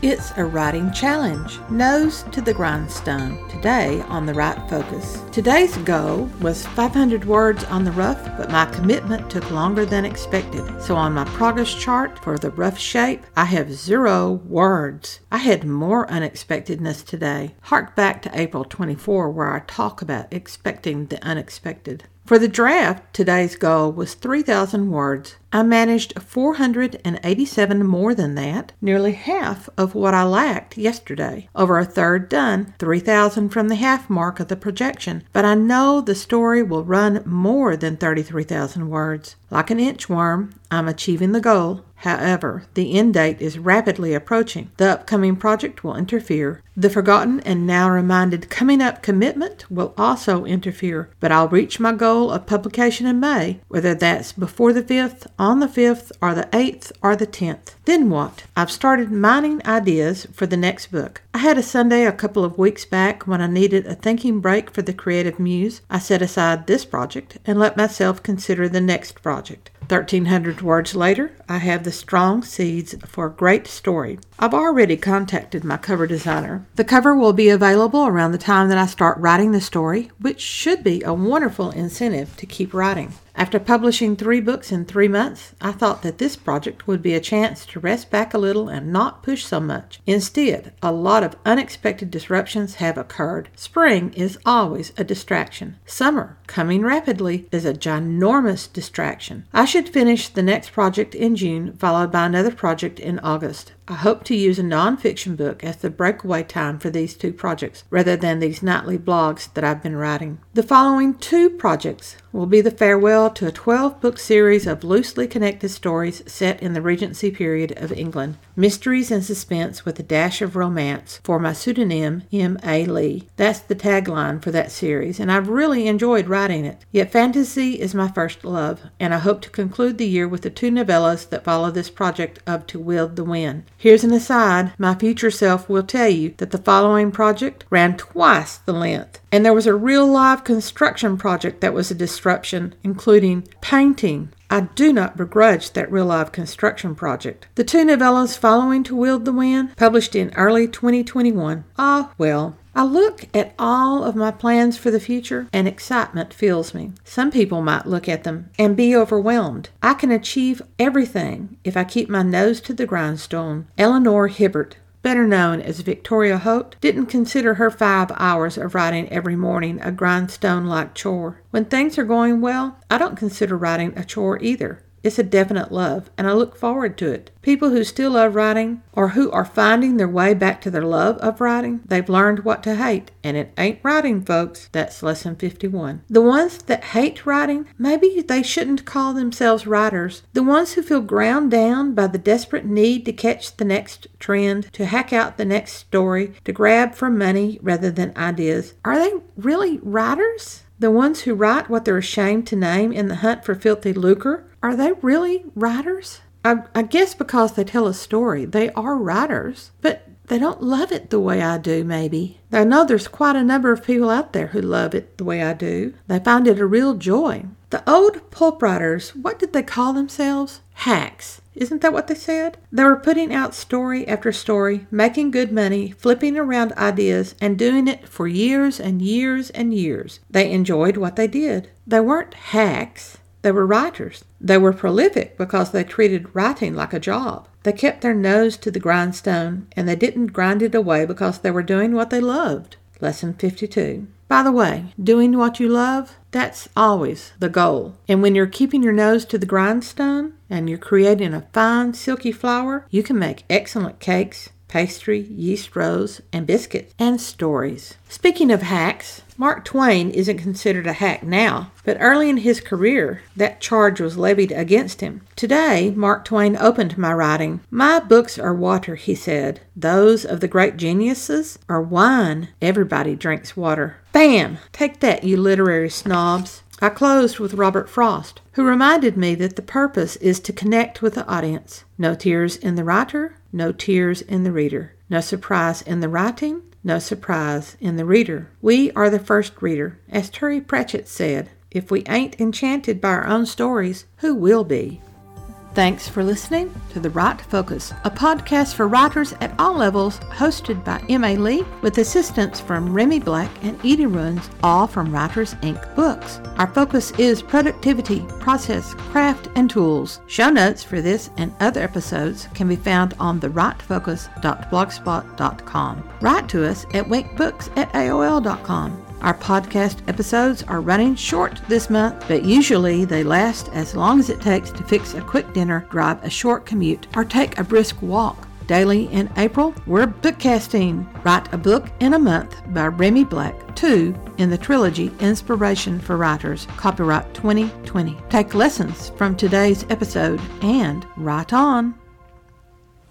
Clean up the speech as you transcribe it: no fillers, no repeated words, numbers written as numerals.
It's a writing challenge. Nose to the grindstone. Today on The Write Focus. Today's goal was 500 words on the rough, but my commitment took longer than expected. So on my progress chart for the rough shape, I have 0 words. I had more unexpectedness today. Hark back to April 24 where I talk about expecting the unexpected. For the draft, today's goal was 3,000 words. I managed 487 more than that, nearly half of what I lacked yesterday. Over a third done, 3,000 from the half mark of the projection, but I know the story will run more than 33,000 words. Like an inchworm, I'm achieving the goal. However, the end date is rapidly approaching. The upcoming project will interfere. The forgotten and now reminded coming up commitment will also interfere, but I'll reach my goal of publication in May, whether that's before the 5th, on the 5th, or the 8th, or the 10th. Then what? I've started mining ideas for the next book. I had a Sunday a couple of weeks back when I needed a thinking break for the creative muse. I set aside this project and let myself consider the next project. 1,300 words later, I have the strong seeds for a great story. I've already contacted my cover designer. The cover will be available around the time that I start writing the story, which should be a wonderful incentive to keep writing. After publishing 3 books in 3 months, I thought that this project would be a chance to rest back a little and not push so much. Instead, a lot of unexpected disruptions have occurred. Spring is always a distraction. Summer, coming rapidly, is a ginormous distraction. I should finish the next project in June, followed by another project in August. I hope to use a nonfiction book as the breakaway time for these 2 projects, rather than these nightly blogs that I've been writing. The following 2 projects will be the farewell to a 12-book series of loosely connected stories set in the Regency period of England. Mysteries and suspense with a dash of romance for my pseudonym, M.A. Lee. That's the tagline for that series, and I've really enjoyed writing it. Yet fantasy is my first love, and I hope to conclude the year with the 2 novellas that follow this project of To Wield the Wind. Here's an aside. My future self will tell you that the following project ran twice the length. And there was a real live construction project that was a disruption, including painting. I do not begrudge that real live construction project. The 2 novellas following To Wield the Wind, published in early 2021. Well. I look at all of my plans for the future and excitement fills me. Some people might look at them and be overwhelmed. I can achieve everything if I keep my nose to the grindstone. Eleanor Hibbert, better known as Victoria Holt, didn't consider her 5 hours of writing every morning a grindstone-like chore. When things are going well, I don't consider writing a chore either. It's a definite love, and I look forward to it. People who still love writing, or who are finding their way back to their love of writing, they've learned what to hate, and it ain't writing, folks. That's lesson 51. The ones that hate writing, maybe they shouldn't call themselves writers. The ones who feel ground down by the desperate need to catch the next trend, to hack out the next story, to grab for money rather than ideas. Are they really writers? The ones who write what they're ashamed to name in the hunt for filthy lucre, are they really writers? I guess because they tell a story, they are writers, but they don't love it the way I do, maybe. I know there's quite a number of people out there who love it the way I do. They find it a real joy. The old pulp writers, what did they call themselves? Hacks. Isn't that what they said? They were putting out story after story, making good money, flipping around ideas, and doing it for years and years and years. They enjoyed what they did. They weren't hacks. They were writers. They were prolific because they treated writing like a job. They kept their nose to the grindstone, and they didn't grind it away because they were doing what they loved. Lesson 52. By the way, doing what you love, that's always the goal. And when you're keeping your nose to the grindstone and you're creating a fine, silky flour, you can make excellent cakes, pastry, yeast rolls, and biscuits, and stories. Speaking of hacks, Mark Twain isn't considered a hack now, but early in his career, that charge was levied against him. Today, Mark Twain opened my writing. My books are water, he said. Those of the great geniuses are wine. Everybody drinks water. Bam! Take that, you literary snobs. I closed with Robert Frost, who reminded me that the purpose is to connect with the audience. No tears in the writer, no tears in the reader. No surprise in the writing, no surprise in the reader. We are the first reader. As Terry Pratchett said, if we ain't enchanted by our own stories, who will be? Thanks for listening to The Write Focus, a podcast for writers at all levels, hosted by M.A. Lee, with assistance from Remy Black and Edie Runs, all from Writers Inc. books. Our focus is productivity, process, craft, and tools. Show notes for this and other episodes can be found on thewritefocus.blogspot.com. Write to us at winkbooks@aol.com. Our podcast episodes are running short this month, but usually they last as long as it takes to fix a quick dinner, drive a short commute, or take a brisk walk. Daily in April, we're bookcasting. Write a book in a month by Remy Black, 2 in the trilogy Inspiration for Writers, copyright 2020. Take lessons from today's episode and write on.